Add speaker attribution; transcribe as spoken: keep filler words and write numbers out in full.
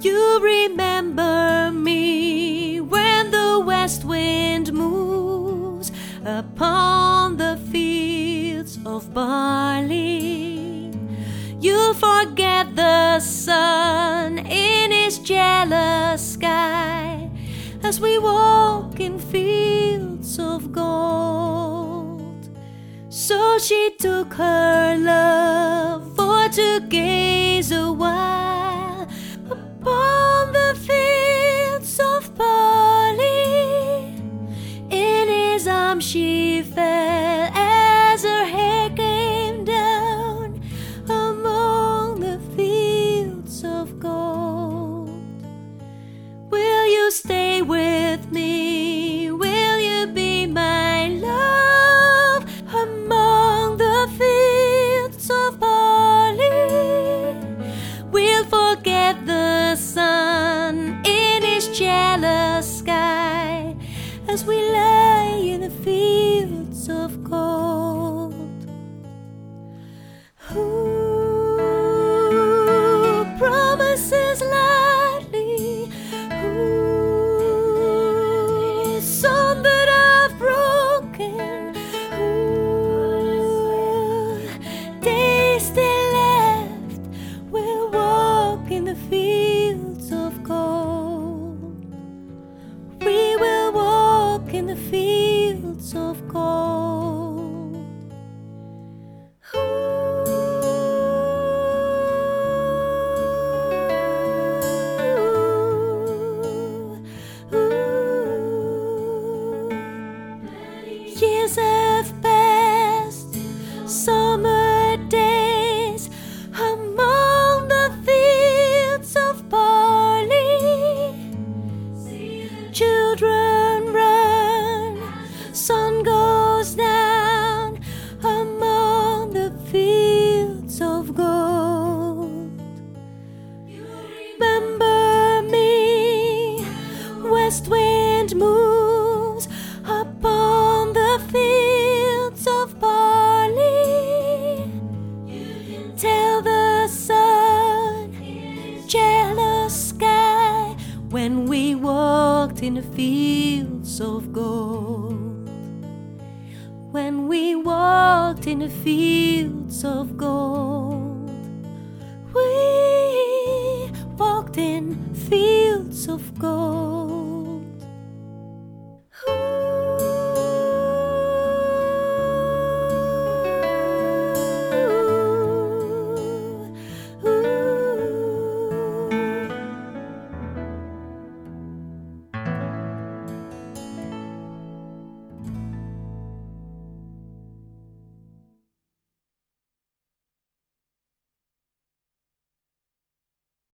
Speaker 1: You remember me when the west wind moves upon the fields of barley. You'll forget the sun in his jealous sky as we walk in fields of gold. So she took her love for to gaze a while upon the fields of barley. In his arms she fell as her hair came down among the fields of gold. Will you stay with me? Will you be my love among the fields of barley? We'll forget the sun in his jealous sky as we lie in the fields of gold. Who promises lightly? Who some that I've broken? Who days still left will walk in the fields of gold. We will walk in the fields of gold. Ooh, ooh. Years have passed, summer days among the fields of barley. Children run, sun goes down among the fields of gold. Remember me, west wind moves upon the fields of barley. Tell the sun, jealous sky, when we walked in the fields of gold. When we walked in the fields of gold. We walked in fields of gold.